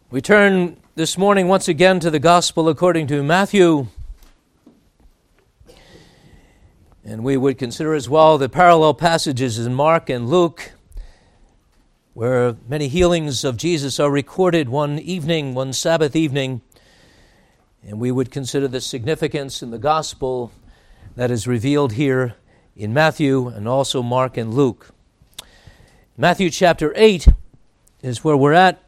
We turn this morning once again to the Gospel according to Matthew, and we would consider as well the parallel passages in Mark and Luke, where many healings of Jesus are recorded one Sabbath evening, and we would consider the significance in the Gospel that is revealed here in Matthew and also Mark and Luke. Matthew chapter 8 is where we're at.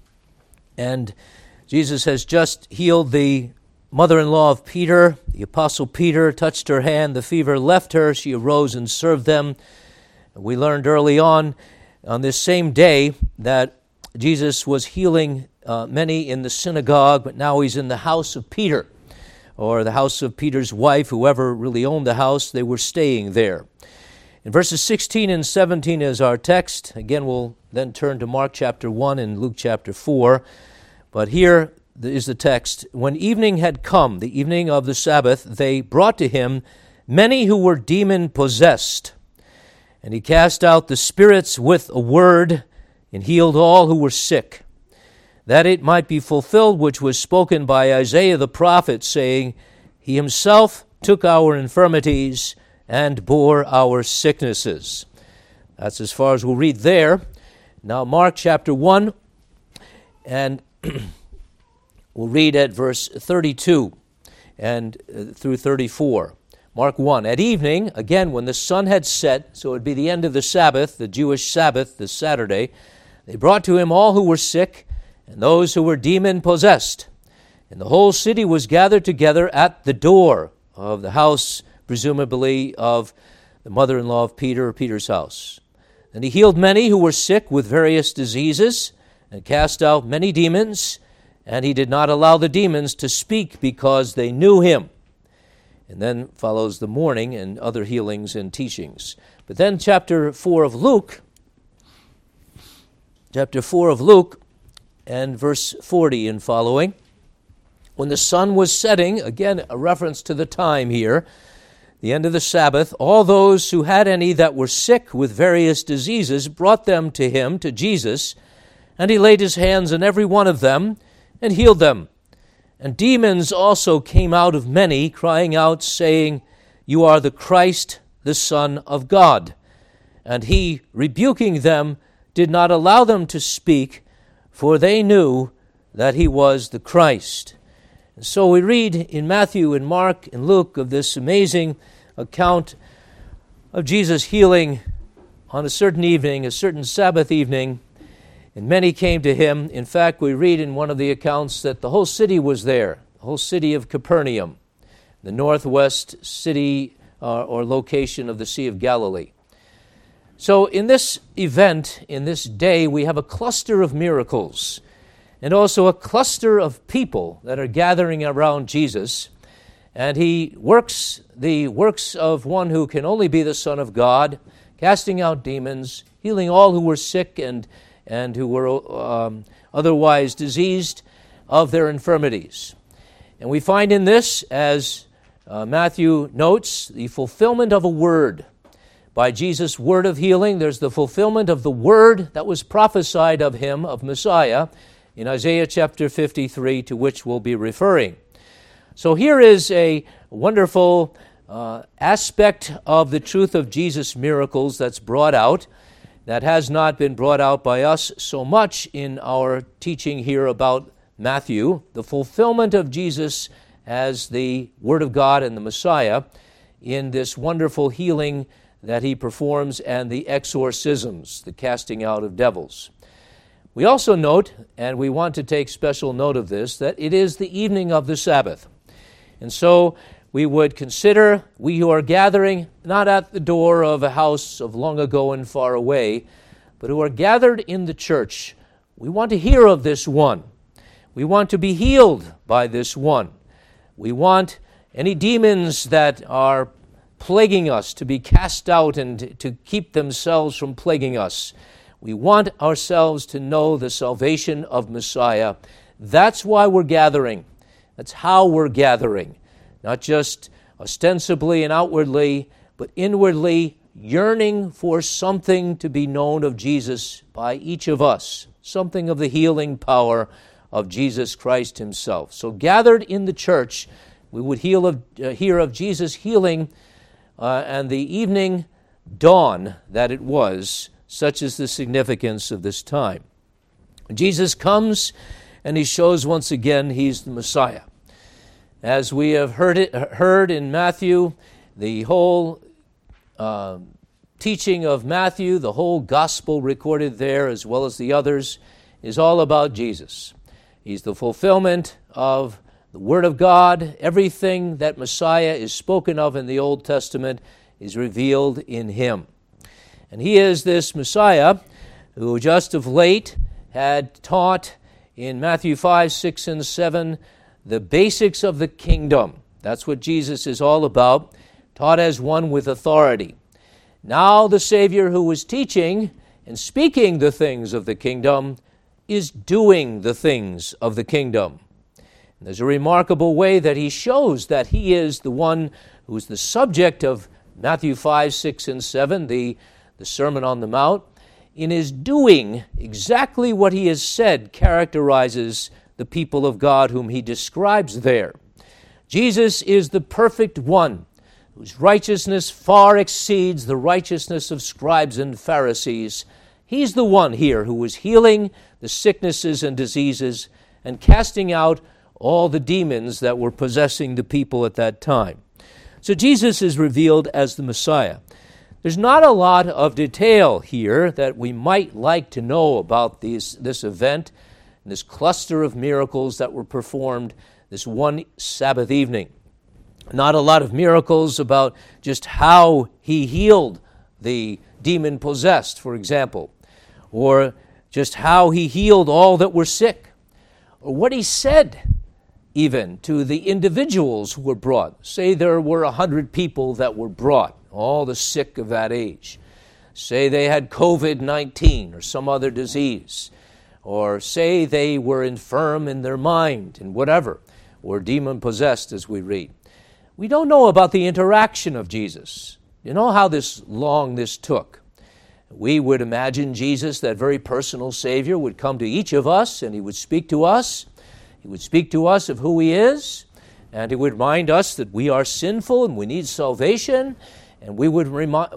And Jesus has just healed the mother-in-law of Peter. The apostle Peter touched her hand. The fever left her. She arose and served them. We learned early on this same day that Jesus was healing many in the synagogue, but now he's in the house of Peter, or the house of Peter's wife, whoever really owned the house. They were staying there. In verses 16 and 17 is our text. Again, we'll then turn to Mark chapter 1 and Luke chapter 4. But here is the text. When evening had come, the evening of the Sabbath, they brought to him many who were demon-possessed. And he cast out the spirits with a word and healed all who were sick, that it might be fulfilled which was spoken by Isaiah the prophet, saying, He himself took our infirmities and bore our sicknesses. That's as far as we'll read there. Now Mark chapter 1, and we'll read at verse 32 and through 34. Mark 1. At evening, again, when the sun had set, so it would be the end of the Sabbath, the Jewish Sabbath, the Saturday, they brought to him all who were sick and those who were demon-possessed. And the whole city was gathered together at the door of the house, presumably of the mother-in-law of Peter, or Peter's house. And he healed many who were sick with various diseases, and cast out many demons, and he did not allow the demons to speak because they knew him. And then follows the mourning and other healings and teachings. But then chapter 4 of Luke, and verse 40 and following. When the sun was setting, again a reference to the time here, the end of the Sabbath, all those who had any that were sick with various diseases brought them to him, to Jesus, and he laid his hands on every one of them and healed them. And demons also came out of many, crying out, saying, You are the Christ, the Son of God. And he, rebuking them, did not allow them to speak, for they knew that he was the Christ. And so we read in Matthew and Mark and Luke of this amazing account of Jesus healing on a certain evening, a certain Sabbath evening, and many came to him. In fact, we read in one of the accounts that the whole city was there, the whole city of Capernaum, the northwest city or location of the Sea of Galilee. So in this event, in this day, we have a cluster of miracles and also a cluster of people that are gathering around Jesus. And he works the works of one who can only be the Son of God, casting out demons, healing all who were sick and who were otherwise diseased of their infirmities. And we find in this, as Matthew notes, the fulfillment of a word. By Jesus' word of healing, there's the fulfillment of the word that was prophesied of him, of Messiah, in Isaiah chapter 53, to which we'll be referring. So here is a wonderful aspect of the truth of Jesus' miracles that's brought out, that has not been brought out by us so much in our teaching here about Matthew, the fulfillment of Jesus as the Word of God and the Messiah in this wonderful healing that he performs and the exorcisms, the casting out of devils. We also note, and we want to take special note of this, that it is the evening of the Sabbath. And so we would consider, we who are gathering not at the door of a house of long ago and far away, but who are gathered in the church, we want to hear of this one. We want to be healed by this one. We want any demons that are plaguing us to be cast out and to keep themselves from plaguing us. We want ourselves to know the salvation of Messiah. That's why we're gathering. That's how we're gathering. Not just ostensibly and outwardly, but inwardly yearning for something to be known of Jesus by each of us, something of the healing power of Jesus Christ himself. So gathered in the church, we would hear of Jesus healing and the evening dawn that it was. Such is the significance of this time. Jesus comes and he shows once again he's the Messiah. As we have heard in Matthew, the whole teaching of Matthew, the whole gospel recorded there as well as the others, is all about Jesus. He's the fulfillment of the Word of God. Everything that Messiah is spoken of in the Old Testament is revealed in him. And he is this Messiah who just of late had taught in Matthew 5, 6, and 7 the basics of the kingdom. That's what Jesus is all about, taught as one with authority. Now the Savior who was teaching and speaking the things of the kingdom is doing the things of the kingdom. And there's a remarkable way that he shows that he is the one who is the subject of Matthew 5, 6, and 7, the Sermon on the Mount. In his doing, exactly what he has said characterizes the people of God whom he describes there. Jesus is the perfect one, whose righteousness far exceeds the righteousness of scribes and Pharisees. He's the one here who was healing the sicknesses and diseases and casting out all the demons that were possessing the people at that time. So Jesus is revealed as the Messiah. There's not a lot of detail here that we might like to know about this event, and this cluster of miracles that were performed this one Sabbath evening. Not a lot of miracles about just how he healed the demon-possessed, for example, or just how he healed all that were sick, or what he said even to the individuals who were brought. Say there were 100 people that were brought, all the sick of that age. Say they had COVID-19 or some other disease, or say they were infirm in their mind and whatever, or demon-possessed as we read. We don't know about the interaction of Jesus. You know how long this took. We would imagine Jesus, that very personal Savior, would come to each of us and he would speak to us. He would speak to us of who he is, and he would remind us that we are sinful and we need salvation, and we would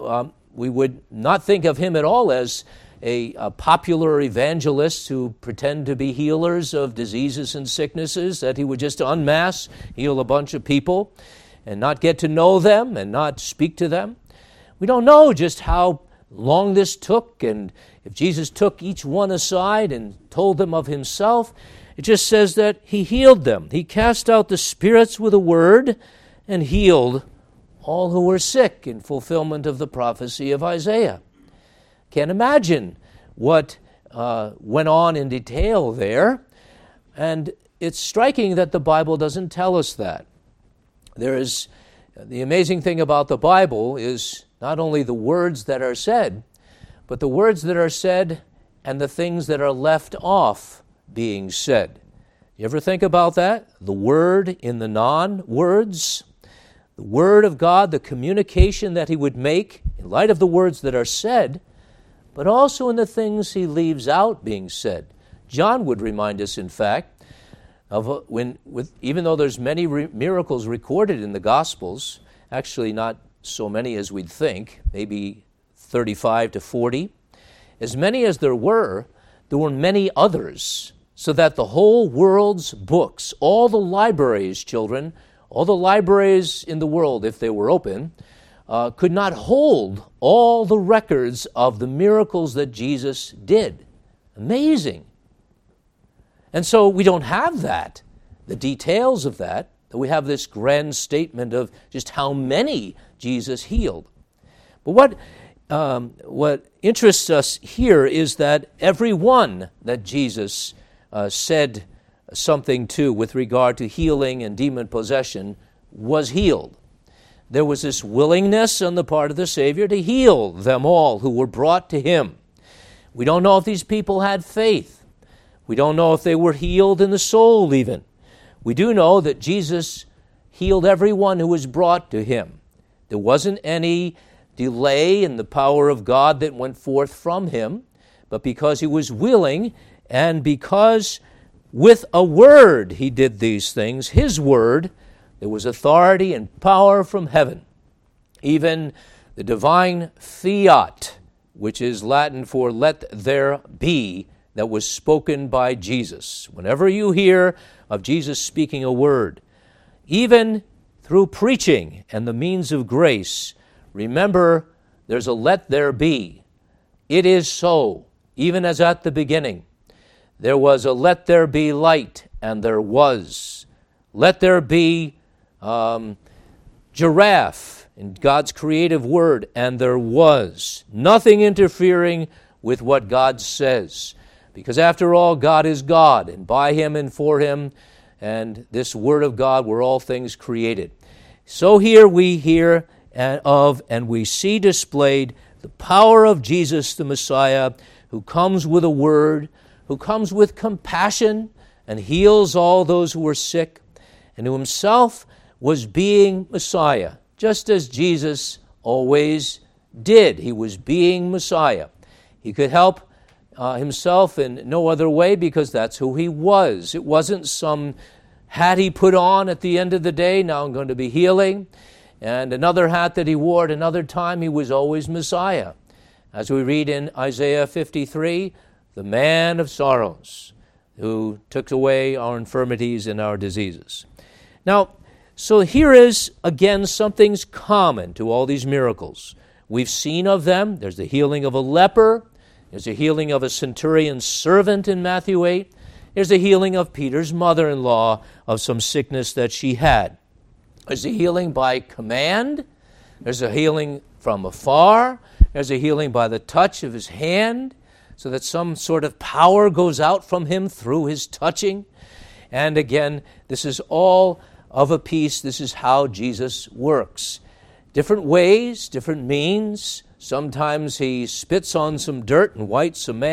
not think of him at all as a popular evangelist who pretend to be healers of diseases and sicknesses, that he would just en masse heal a bunch of people and not get to know them and not speak to them. We don't know just how long this took, and if Jesus took each one aside and told them of himself. It just says that he healed them. He cast out the spirits with a word and healed all who were sick in fulfillment of the prophecy of Isaiah. Can't imagine what went on in detail there, and it's striking that the Bible doesn't tell us that. The amazing thing about the Bible is not only the words that are said, but the words that are said and the things that are left off being said. You ever think about that? The word in the non-words, the word of God, the communication that he would make in light of the words that are said, but also in the things he leaves out being said. John would remind us, in fact, of even though there's many miracles recorded in the Gospels, actually not so many as we'd think, maybe 35 to 40, as many as there were many others, so that the whole world's books, all the libraries, children, all the libraries in the world, if they were open, could not hold all the records of the miracles that Jesus did. Amazing. And so we don't have that, the details of that, but we have this grand statement of just how many Jesus healed. But what interests us here is that every one that Jesus said something to with regard to healing and demon possession was healed. There was this willingness on the part of the Savior to heal them all who were brought to him. We don't know if these people had faith. We don't know if they were healed in the soul even. We do know that Jesus healed everyone who was brought to him. There wasn't any delay in the power of God that went forth from him, but because he was willing and because with a word he did these things, his word. There was authority and power from heaven. Even the divine fiat, which is Latin for let there be, that was spoken by Jesus. Whenever you hear of Jesus speaking a word, even through preaching and the means of grace, remember there's a let there be. It is so, even as at the beginning. There was a let there be light, and there was. Let there be giraffe in God's creative word, and there was. Nothing interfering with what God says. Because after all, God is God, and by Him and for Him, and this word of God were all things created. So here we hear of and we see displayed the power of Jesus the Messiah, who comes with a word, who comes with compassion and heals all those who are sick, and who himself was being Messiah, just as Jesus always did. He was being Messiah. He could help himself in no other way because that's who he was. It wasn't some hat he put on at the end of the day, now I'm going to be healing, and another hat that he wore at another time. He was always Messiah. As we read in Isaiah 53, the man of sorrows, who took away our infirmities and our diseases. Now, so here is, again, something's common to all these miracles. We've seen of them. There's the healing of a leper. There's the healing of a centurion's servant in Matthew 8. There's the healing of Peter's mother-in-law of some sickness that she had. There's a healing by command. There's a healing from afar. There's a healing by the touch of his hand, so that some sort of power goes out from him through his touching. And again, this is all of a piece. This is how Jesus works. Different ways, different means. Sometimes he spits on some dirt and wipes a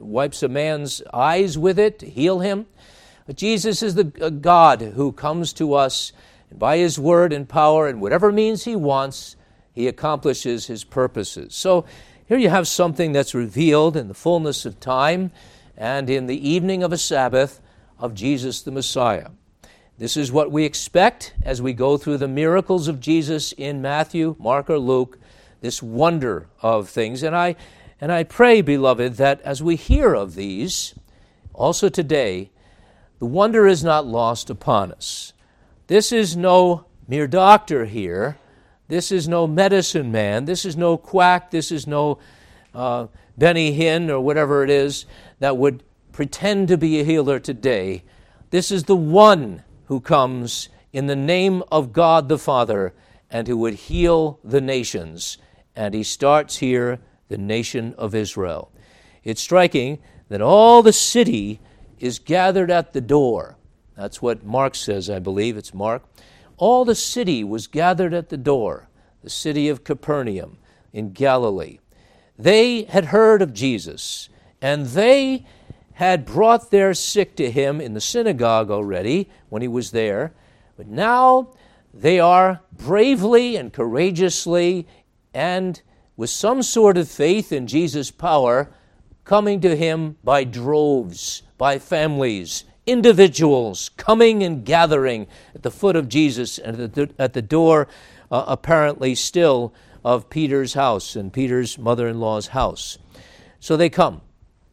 man's eyes with it to heal him. But Jesus is the God who comes to us, and by his word and power and whatever means he wants, he accomplishes his purposes. So here you have something that's revealed in the fullness of time and in the evening of a Sabbath of Jesus the Messiah. This is what we expect as we go through the miracles of Jesus in Matthew, Mark, or Luke, this wonder of things. And I pray, beloved, that as we hear of these, also today, the wonder is not lost upon us. This is no mere doctor here. This is no medicine man. This is no quack. This is no Benny Hinn or whatever it is that would pretend to be a healer today. This is the one who comes in the name of God the Father and who would heal the nations. And he starts here, the nation of Israel. It's striking that all the city is gathered at the door. That's what Mark says, I believe. It's Mark. All the city was gathered at the door, the city of Capernaum in Galilee. They had heard of Jesus, and they had brought their sick to him in the synagogue already when he was there. But now they are bravely and courageously and with some sort of faith in Jesus' power coming to him by droves, by families, individuals coming and gathering at the foot of Jesus and at the door, apparently still, of Peter's house and Peter's mother-in-law's house. So they come.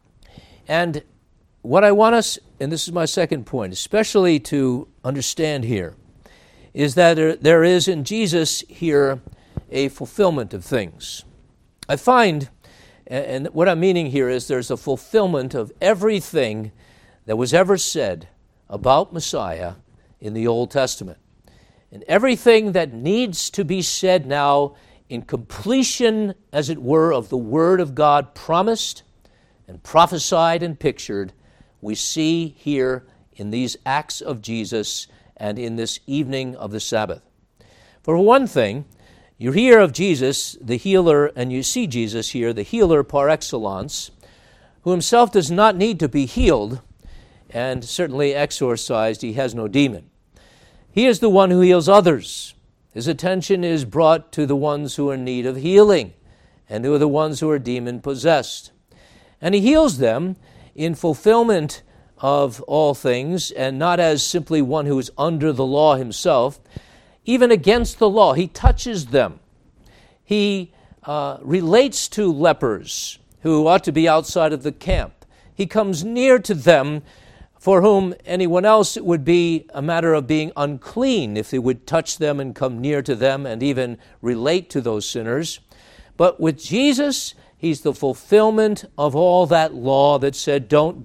And what I want us, and this is my second point, especially to understand here, is that there is in Jesus here a fulfillment of things. I find, and what I'm meaning here is there's a fulfillment of everything that was ever said about Messiah in the Old Testament. And everything that needs to be said now in completion, as it were, of the Word of God promised and prophesied and pictured, we see here in these acts of Jesus and in this evening of the Sabbath. For one thing, you hear of Jesus, the healer, and you see Jesus here, the healer par excellence, who himself does not need to be healed and certainly exorcised. He has no demon. He is the one who heals others. His attention is brought to the ones who are in need of healing and who are the ones who are demon-possessed. And he heals them in fulfillment of all things, and not as simply one who is under the law himself, even against the law. He touches them. He relates to lepers who ought to be outside of the camp. He comes near to them, for whom anyone else it would be a matter of being unclean if they would touch them and come near to them and even relate to those sinners. But with Jesus, he's the fulfillment of all that law that said don't.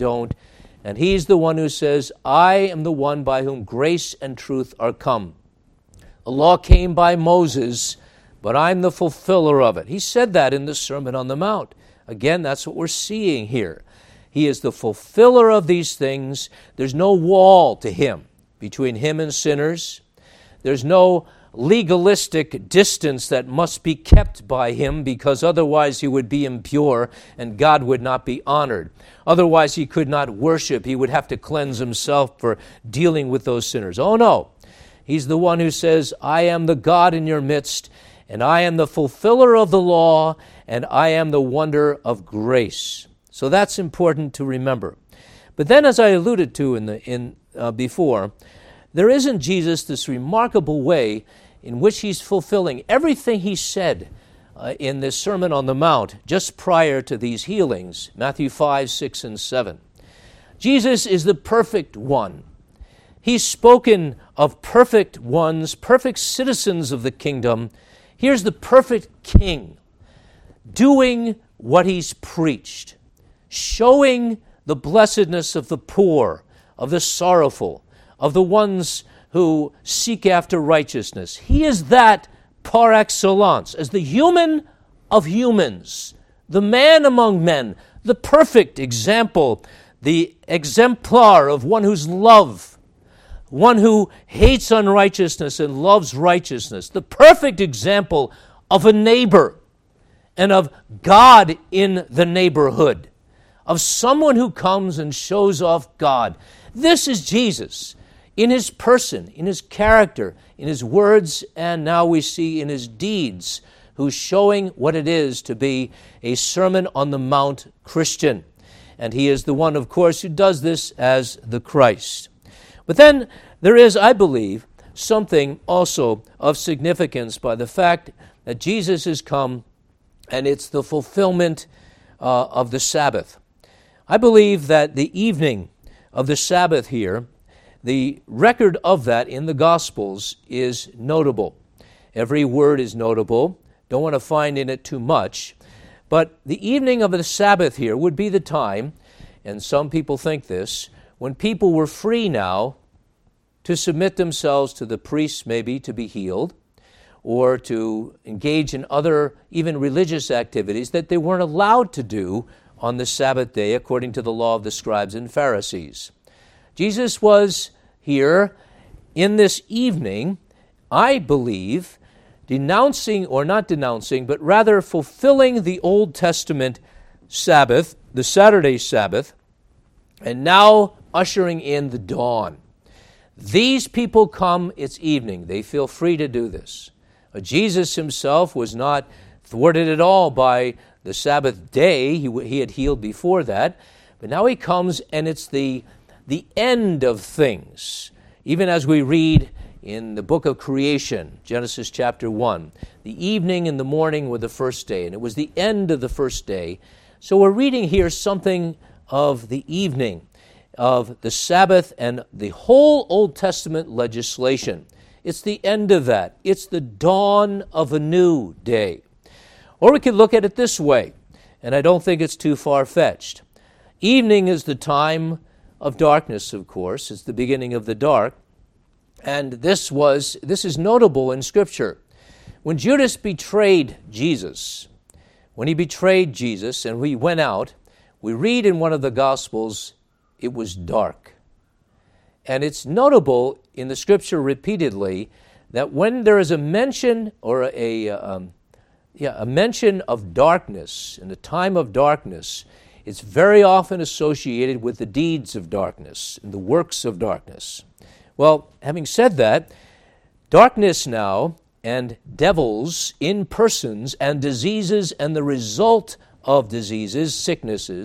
And he's the one who says, I am the one by whom grace and truth are come. The law came by Moses, but I'm the fulfiller of it. He said that in the Sermon on the Mount. Again, that's what we're seeing here. He is the fulfiller of these things. There's no wall to him between him and sinners. There's no legalistic distance that must be kept by him, because otherwise he would be impure and God would not be honored. Otherwise he could not worship. He would have to cleanse himself for dealing with those sinners. Oh no, he's the one who says, I am the God in your midst, and I am the fulfiller of the law, and I am the wonder of grace. So that's important to remember. But then, as I alluded to before, there is in Jesus this remarkable way in which he's fulfilling everything he said in this Sermon on the Mount just prior to these healings, Matthew 5, 6, and 7. Jesus is the perfect one. He's spoken of perfect ones, perfect citizens of the kingdom. Here's the perfect king doing what he's preached, showing the blessedness of the poor, of the sorrowful, of the ones who seek after righteousness. He is that par excellence, as the human of humans, the man among men, the perfect example, the exemplar of one who's love, one who hates unrighteousness and loves righteousness, the perfect example of a neighbor and of God in the neighborhood, of someone who comes and shows off God. This is Jesus in his person, in his character, in his words, and now we see in his deeds, who's showing what it is to be a Sermon on the Mount Christian. And he is the one, of course, who does this as the Christ. But then there is, I believe, something also of significance by the fact that Jesus has come, and it's the fulfillment of the Sabbath. I believe that the evening of the Sabbath here, the record of that in the Gospels is notable. Every word is notable. Don't want to find in it too much. But the evening of the Sabbath here would be the time, and some people think this, when people were free now to submit themselves to the priests, maybe to be healed, or to engage in other even religious activities that they weren't allowed to do on the Sabbath day according to the law of the scribes and Pharisees. Jesus was here in this evening, I believe, denouncing, or not denouncing, but rather fulfilling the Old Testament Sabbath, the Saturday Sabbath, and now ushering in the dawn. These people come, it's evening. They feel free to do this. Jesus himself was not thwarted at all by the Sabbath day. He had healed before that. But now he comes, and it's the end of things. Even as we read in the book of creation, Genesis chapter 1, the evening and the morning were the first day, and it was the end of the first day. So we're reading here something of the evening of the Sabbath and the whole Old Testament legislation. It's the end of that. It's the dawn of a new day. Or we could look at it this way, and I don't think it's too far-fetched. Evening is the time of darkness, of course. It's the beginning of the dark. And this is notable in Scripture. When Judas betrayed Jesus, when he betrayed Jesus and we went out, we read in one of the Gospels, it was dark. And it's notable in the Scripture repeatedly that when there is a mention or a mention of darkness, in the time of darkness, it's very often associated with the deeds of darkness and the works of darkness. Well, having said that, darkness now and devils in persons and diseases and the result of diseases, sicknesses,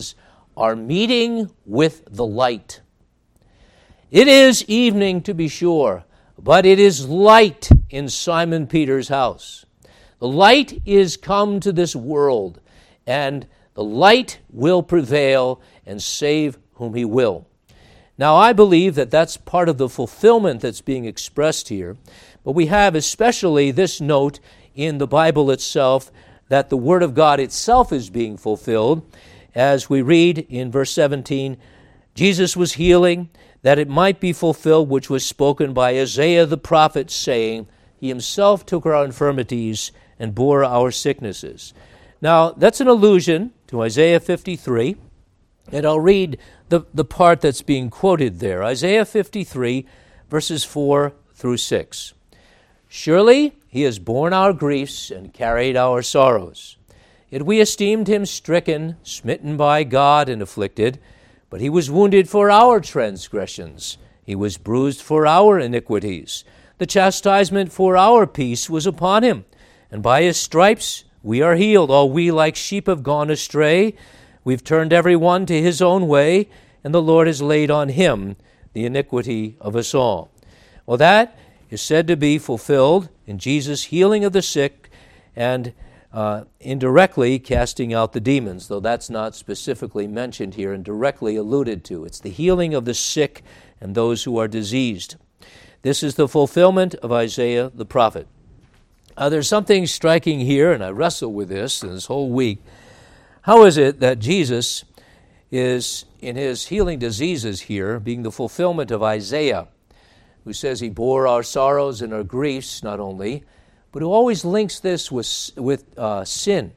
are meeting with the light. It is evening, to be sure, but it is light in Simon Peter's house. The light is come to this world, and the light will prevail and save whom he will. Now, I believe that that's part of the fulfillment that's being expressed here, but we have especially this note in the Bible itself that the Word of God itself is being fulfilled. As we read in verse 17, Jesus was healing, that it might be fulfilled which was spoken by Isaiah the prophet, saying, He himself took our infirmities and bore our sicknesses. Now, that's an allusion to Isaiah 53, and I'll read the part that's being quoted there. Isaiah 53, verses 4 through 6. Surely he has borne our griefs and carried our sorrows. Yet we esteemed him stricken, smitten by God, and afflicted. But he was wounded for our transgressions. He was bruised for our iniquities. The chastisement for our peace was upon him, and by his stripes we are healed. All we like sheep have gone astray. We've turned every one to his own way, and the Lord has laid on him the iniquity of us all. Well, that is said to be fulfilled in Jesus' healing of the sick and indirectly casting out the demons, though that's not specifically mentioned here and directly alluded to. It's the healing of the sick and those who are diseased. This is the fulfillment of Isaiah the prophet. There's something striking here, and I wrestle with this whole week. How is it that Jesus is, in his healing diseases here, being the fulfillment of Isaiah, who says he bore our sorrows and our griefs, not only, but who always links this with sin.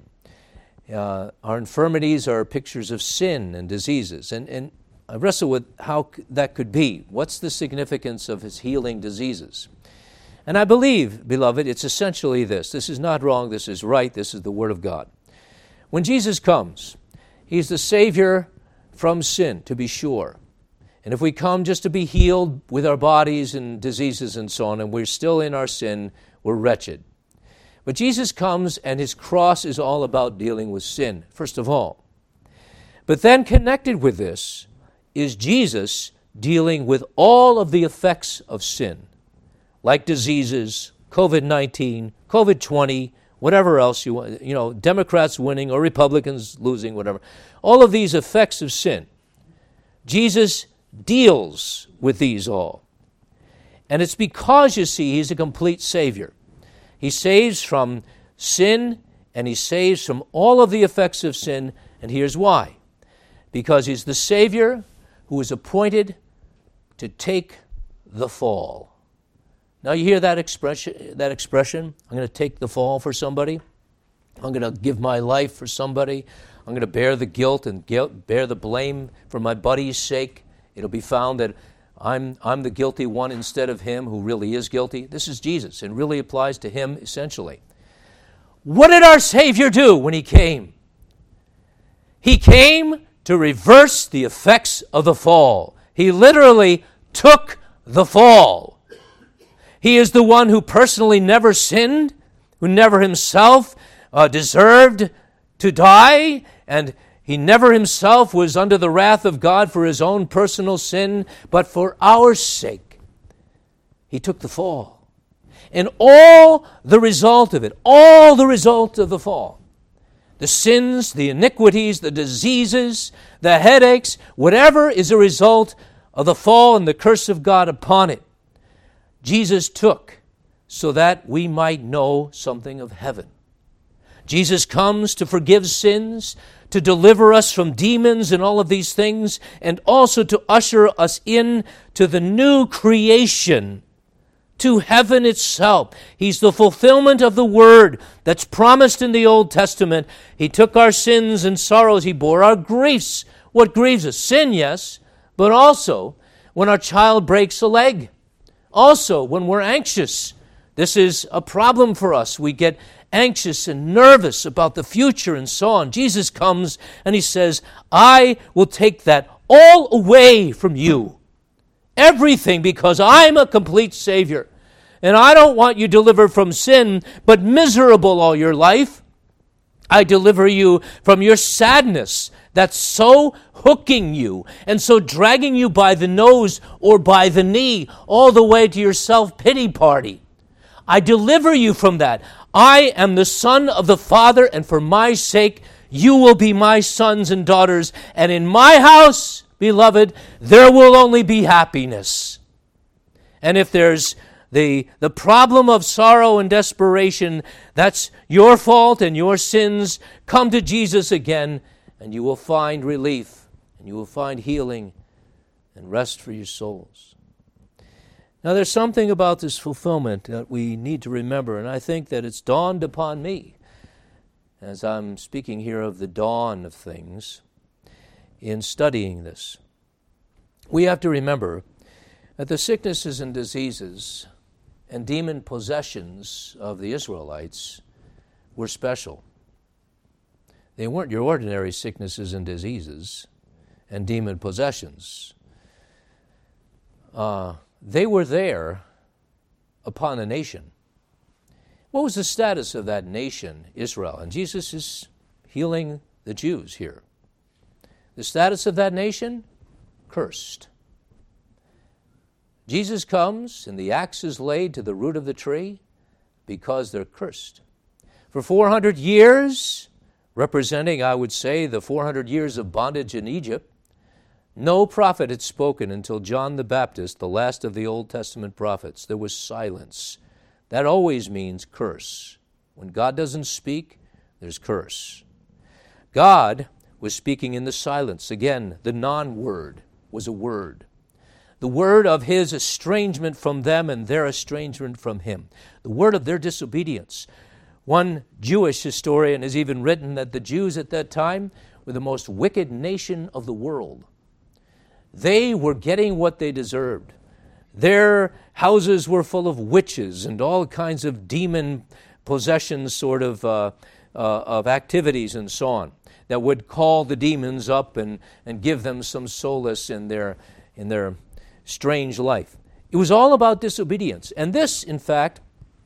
Our infirmities are pictures of sin and diseases. And I wrestle with how that could be. What's the significance of his healing diseases? And I believe, beloved, it's essentially this. This is not wrong. This is right. This is the Word of God. When Jesus comes, he's the Savior from sin, to be sure. And if we come just to be healed with our bodies and diseases and so on, and we're still in our sin, we're wretched. But Jesus comes, and his cross is all about dealing with sin, first of all. But then connected with this is Jesus dealing with all of the effects of sin, like diseases, COVID-19, COVID-20, whatever else you want, Democrats winning or Republicans losing, whatever. All of these effects of sin. Jesus deals with these all. And it's because, you see, he's a complete Savior. He saves from sin, and he saves from all of the effects of sin, and here's why. Because he's the Savior who is appointed to take the fall. Now you hear that expression, I'm going to take the fall for somebody. I'm going to give my life for somebody. I'm going to bear the guilt and bear the blame for my buddy's sake. It'll be found that I'm the guilty one instead of him who really is guilty. This is Jesus, and really applies to him essentially. What did our Savior do when he came? He came to reverse the effects of the fall. He literally took the fall. He is the one who personally never sinned, who never himself deserved to die, and he never himself was under the wrath of God for his own personal sin, but for our sake, he took the fall. And all the result of it, all the result of the fall, the sins, the iniquities, the diseases, the headaches, whatever is a result of the fall and the curse of God upon it, Jesus took so that we might know something of heaven. Jesus comes to forgive sins, to deliver us from demons and all of these things, and also to usher us in to the new creation, to heaven itself. He's the fulfillment of the word that's promised in the Old Testament. He took our sins and sorrows. He bore our griefs. What grieves us? Sin, yes, but also when our child breaks a leg. Also, when we're anxious, this is a problem for us. We get anxious and nervous about the future and so on. Jesus comes and he says, I will take that all away from you. Everything, because I'm a complete Savior. And I don't want you delivered from sin, but miserable all your life. I deliver you from your sadness that's so hooking you and so dragging you by the nose or by the knee all the way to your self-pity party. I deliver you from that. I am the Son of the Father, and for my sake, you will be my sons and daughters. And in my house, beloved, there will only be happiness. And if there's the problem of sorrow and desperation, that's your fault and your sins. Come to Jesus again, and you will find relief, and you will find healing and rest for your souls. Now, there's something about this fulfillment that we need to remember, and I think that it's dawned upon me as I'm speaking here of the dawn of things in studying this. We have to remember that the sicknesses and diseases and demon possessions of the Israelites were special. They weren't your ordinary sicknesses and diseases and demon possessions. They were there upon a nation. What was the status of that nation, Israel? And Jesus is healing the Jews here. The status of that nation? Cursed. Jesus comes and the axe is laid to the root of the tree because they're cursed. For 400 years, representing, I would say, the 400 years of bondage in Egypt, no prophet had spoken until John the Baptist, the last of the Old Testament prophets. There was silence. That always means curse. When God doesn't speak, there's curse. God was speaking in the silence. Again, the non-word was a word. The word of his estrangement from them and their estrangement from him. The word of their disobedience. One Jewish historian has even written that the Jews at that time were the most wicked nation of the world. They were getting what they deserved. Their houses were full of witches and all kinds of demon possession sort of activities and so on that would call the demons up and give them some solace in their strange life. It was all about disobedience. And this, in fact,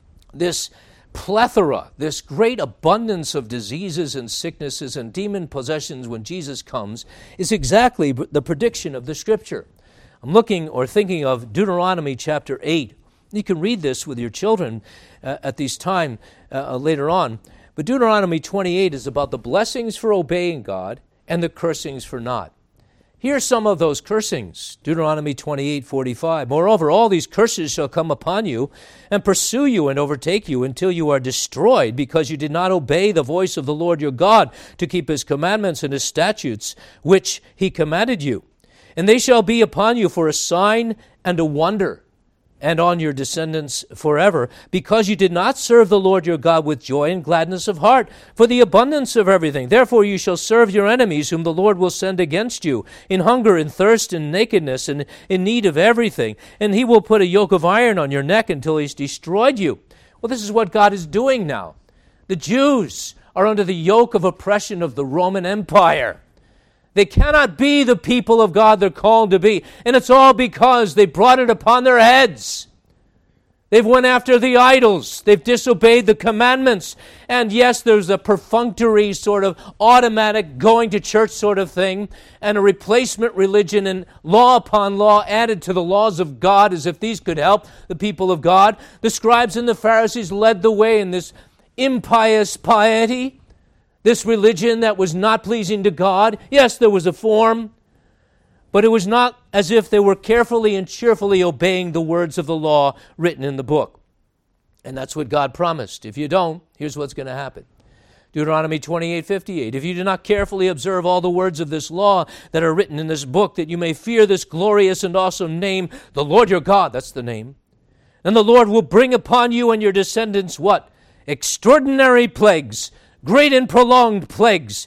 this plethora, this great abundance of diseases and sicknesses and demon possessions when Jesus comes is exactly the prediction of the Scripture. I'm looking or thinking of Deuteronomy chapter 8. You can read this with your children at this time later on. But Deuteronomy 28 is about the blessings for obeying God and the cursings for not. Here's some of those cursings. Deuteronomy 28:45. Moreover, all these curses shall come upon you and pursue you and overtake you until you are destroyed, because you did not obey the voice of the Lord your God to keep his commandments and his statutes, which he commanded you. And they shall be upon you for a sign and a wonder, and on your descendants forever, because you did not serve the Lord your God with joy and gladness of heart, for the abundance of everything. Therefore you shall serve your enemies, whom the Lord will send against you, in hunger and thirst and nakedness and in need of everything. And he will put a yoke of iron on your neck until he's destroyed you. Well, this is what God is doing now. The Jews are under the yoke of oppression of the Roman Empire. They cannot be the people of God they're called to be. And it's all because they brought it upon their heads. They've went after the idols. They've disobeyed the commandments. And yes, there's a perfunctory sort of automatic going to church sort of thing, and a replacement religion and law upon law added to the laws of God as if these could help the people of God. The scribes and the Pharisees led the way in this impious piety. This religion that was not pleasing to God. Yes, there was a form, but it was not as if they were carefully and cheerfully obeying the words of the law written in the book. And that's what God promised. If you don't, here's what's going to happen. Deuteronomy 28:58. If you do not carefully observe all the words of this law that are written in this book, that you may fear this glorious and awesome name, the Lord your God, that's the name. And the Lord will bring upon you and your descendants what? Extraordinary plagues. Great and prolonged plagues,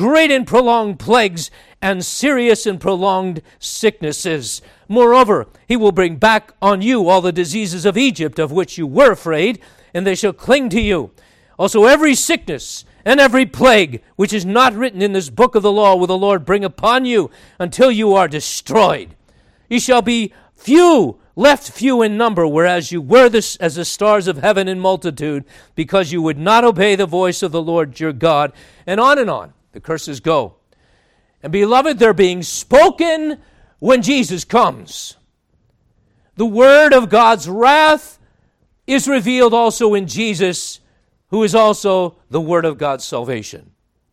and serious and prolonged sicknesses. Moreover, he will bring back on you all the diseases of Egypt, of which you were afraid, and they shall cling to you. Also every sickness and every plague, which is not written in this book of the law, will the Lord bring upon you until you are destroyed. You shall be left few in number, whereas you were as the stars of heaven in multitude, because you would not obey the voice of the Lord your God. And on the curses go. And beloved, they're being spoken when Jesus comes. The word of God's wrath is revealed also in Jesus, who is also the word of God's salvation.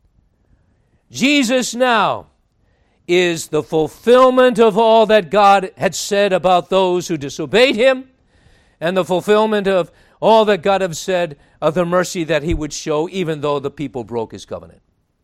Jesus now is the fulfillment of all that God had said about those who disobeyed him, and the fulfillment of all that God had said of the mercy that he would show even though the people broke his covenant.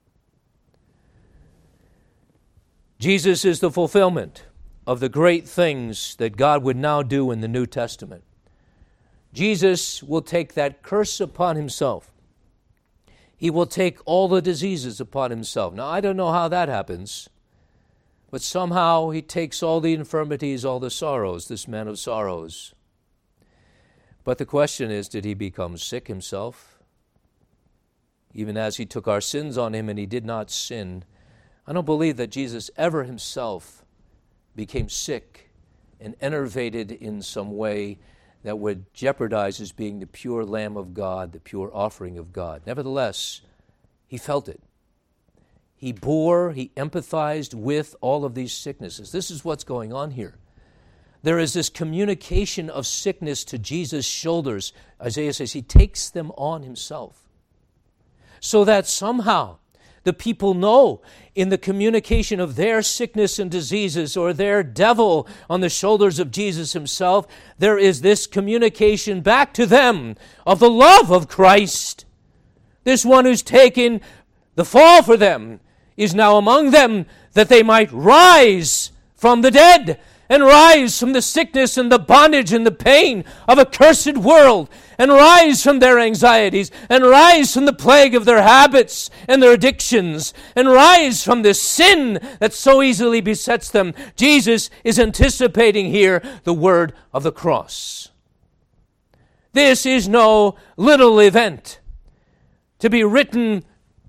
Jesus is the fulfillment of the great things that God would now do in the New Testament. Jesus will take that curse upon himself. He will take all the diseases upon himself. Now, I don't know how that happens, but somehow he takes all the infirmities, all the sorrows, this man of sorrows. But the question is, did he become sick himself? Even as he took our sins on him and he did not sin, I don't believe that Jesus ever himself became sick and enervated in some way that would jeopardize his being the pure Lamb of God, the pure offering of God. Nevertheless, he felt it. He bore, he empathized with all of these sicknesses. This is what's going on here. There is this communication of sickness to Jesus' shoulders. Isaiah says he takes them on himself. So that somehow the people know in the communication of their sickness and diseases or their devil on the shoulders of Jesus himself, there is this communication back to them of the love of Christ. This one who's taken the fall for them is now among them that they might rise from the dead and rise from the sickness and the bondage and the pain of a cursed world, and rise from their anxieties, and rise from the plague of their habits and their addictions, and rise from the sin that so easily besets them. Jesus is anticipating here the word of the cross. This is no little event to be written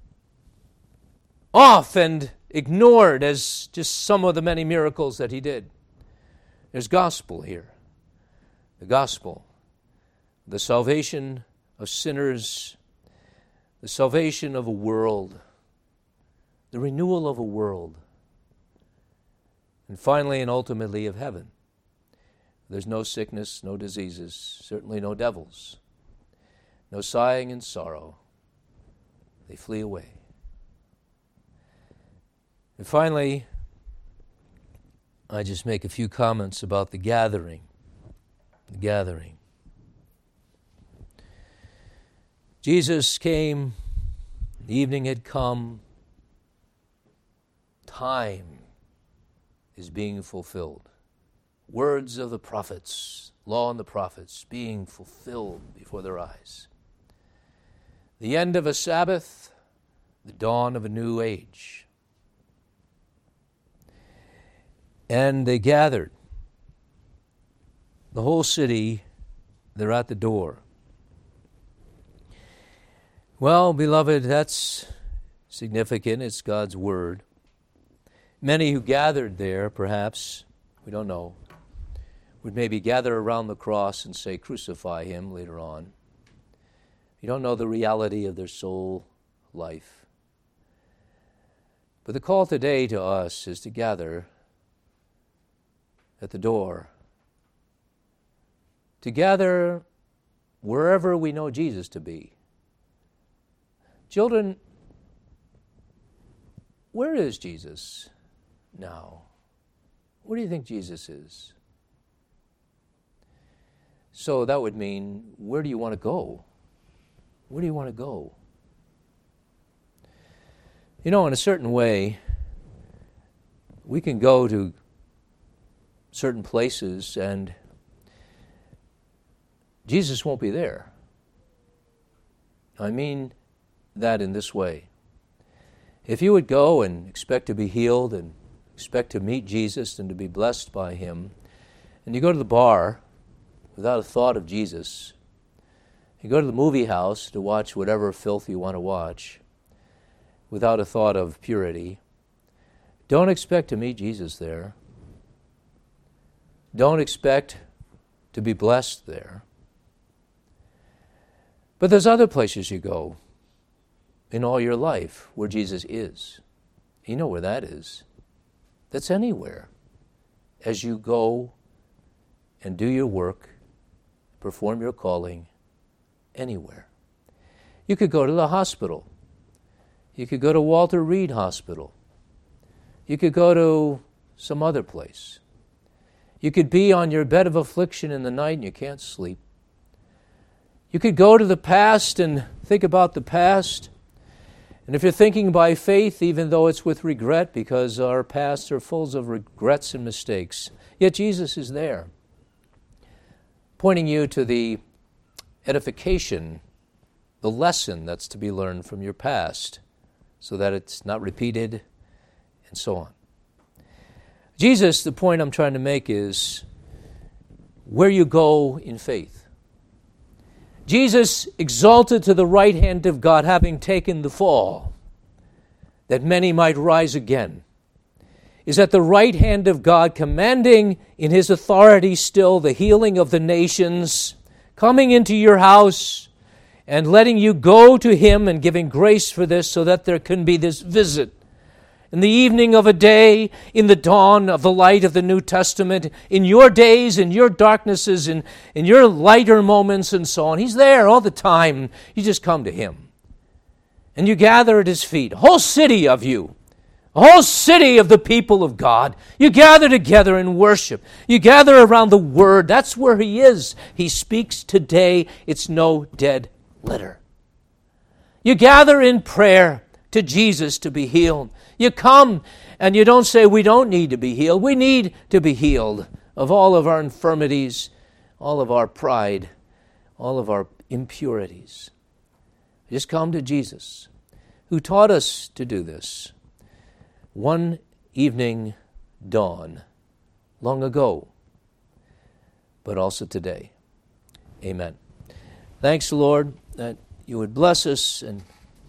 off and ignored as just some of the many miracles that he did. There's gospel here. The gospel. The salvation of sinners. The salvation of a world. The renewal of a world. And finally and ultimately of heaven. There's no sickness, no diseases, certainly no devils. No sighing and sorrow. They flee away. And finally, I just make a few comments about the gathering. The gathering. Jesus came, the evening had come, time is being fulfilled. Words of the prophets, law and the prophets, being fulfilled before their eyes. The end of a Sabbath, the dawn of a new age. And they gathered. The whole city, they're at the door. Well, beloved, that's significant. It's God's word. Many who gathered there, perhaps, we don't know, would maybe gather around the cross and say, crucify him later on. You don't know the reality of their soul life. But the call today to us is to gather at the door, to gather wherever we know Jesus to be. Children, where is Jesus now? Where do you think Jesus is? So that would mean, where do you want to go? Where do you want to go? You know, in a certain way, we can go to certain places and Jesus won't be there. I mean that in this way. If you would go and expect to be healed and expect to meet Jesus and to be blessed by him, and you go to the bar without a thought of Jesus, you go to the movie house to watch whatever filth you want to watch without a thought of purity, don't expect to meet Jesus there. Don't expect to be blessed there. But there's other places you go in all your life where Jesus is. You know where that is. That's anywhere. As you go and do your work, perform your calling, anywhere. You could go to the hospital. You could go to Walter Reed Hospital. You could go to some other place. You could be on your bed of affliction in the night and you can't sleep. You could go to the past and think about the past. And if you're thinking by faith, even though it's with regret, because our pasts are full of regrets and mistakes, yet Jesus is there, pointing you to the edification, the lesson that's to be learned from your past, so that it's not repeated, and so on. Jesus, the point I'm trying to make is where you go in faith. Jesus exalted to the right hand of God, having taken the fall, that many might rise again, is at the right hand of God, commanding in his authority still the healing of the nations, coming into your house and letting you go to him and giving grace for this so that there can be this visit. In the evening of a day, in the dawn of the light of the New Testament, in your days, in your darknesses, in your lighter moments and so on. He's there all the time. You just come to him. And you gather at his feet. A whole city of you. A whole city of the people of God. You gather together in worship. You gather around the Word. That's where he is. He speaks today. It's no dead letter. You gather in prayer to Jesus to be healed. You come and you don't say we don't need to be healed. We need to be healed of all of our infirmities, all of our pride, all of our impurities. Just come to Jesus, who taught us to do this. One evening dawn, long ago, but also today. Amen. Thanks, Lord, that you would bless us and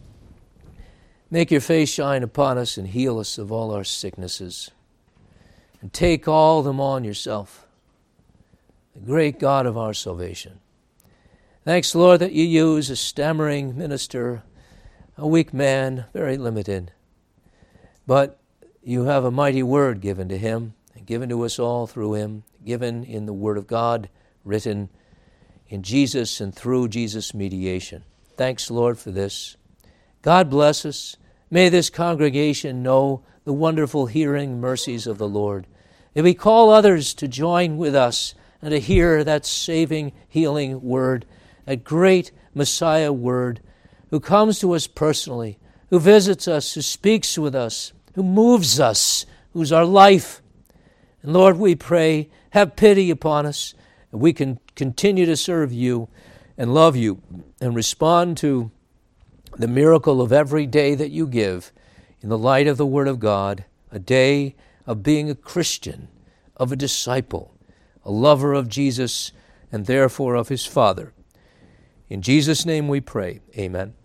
make your face shine upon us and heal us of all our sicknesses. And take all them on yourself, the great God of our salvation. Thanks, Lord, that you use a stammering minister, a weak man, very limited. But you have a mighty word given to him, and given to us all through him, given in the Word of God, written in Jesus and through Jesus' mediation. Thanks, Lord, for this. God bless us. May this congregation know the wonderful hearing mercies of the Lord. May we call others to join with us and to hear that saving, healing word, that great Messiah word who comes to us personally, who visits us, who speaks with us, who moves us, who's our life. And Lord, we pray, have pity upon us, and we can continue to serve you and love you and respond to the miracle of every day that you give in the light of the Word of God, a day of being a Christian, of a disciple, a lover of Jesus, and therefore of his Father. In Jesus' name we pray. Amen.